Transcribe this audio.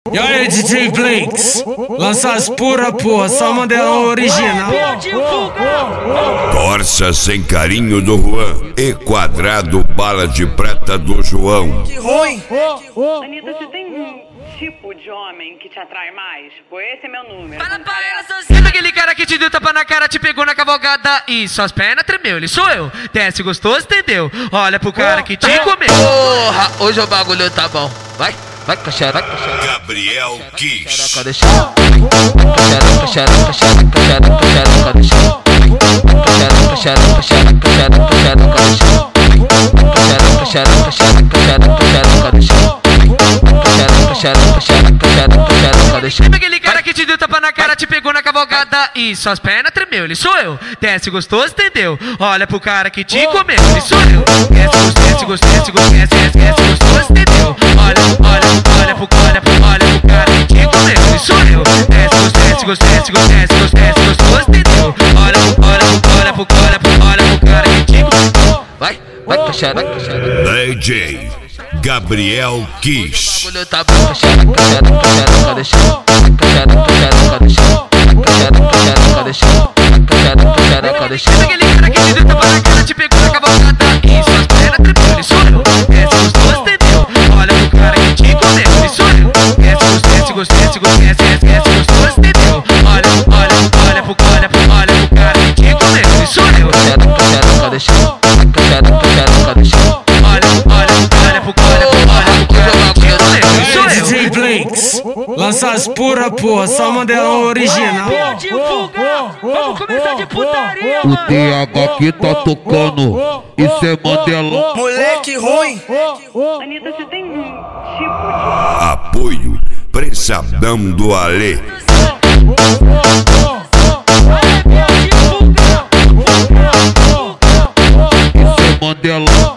E aí, DJ Blinks, lança as pura porra, só Mandelão original. Corsa sem carinho do Juan e quadrado bala de prata do João. Que ruim. Anitta, você tem um tipo de homem que te atrai mais? Pô, esse é meu número. Fala pra ela, Sabe aquele cara que te deu tapa na cara, te pegou na cavalgada e suas pernas tremeu? Ele sou eu, desce gostoso, entendeu? Olha pro cara que te comeu. Porra, hoje o bagulho tá bom. Vai, caixera, vai, caixera. Gabriel Kiss. Sabe aquele cara que te deu tapa na cara, te pegou na cavalgada e suas pernas tremeu? Ele sou eu, desce gostoso, entendeu? Olha pro cara que te comeu. Ele sou eu, desce gostoso, entendeu? Olha pro cara que te comeu. Ele sou eu, desce gostoso, entendeu? Olha pro cara que te comeu. Vai, caixera. DJ Gabriel Kiss. Bagulho tá bom, Sabe aquele cara que te deu tapa na cara, te pegou na cavalgada e suas pernas tremeu? Ele sou eu, desce gostoso, entendeu? Olha pro cara que te comeu. Ele sou eu, desce gostoso, entendeu? Olha pro cara que te comeu. Ele sou eu, DJ Blinks, lança as pura porra, só Mandelão original. Vamos começar de putaria, O TH que tá tocando, isso é Mandelão. Moleque ruim. Anitta, você tem um tipo de... Apoio Prensadão do Alê. Isso é Mandelão.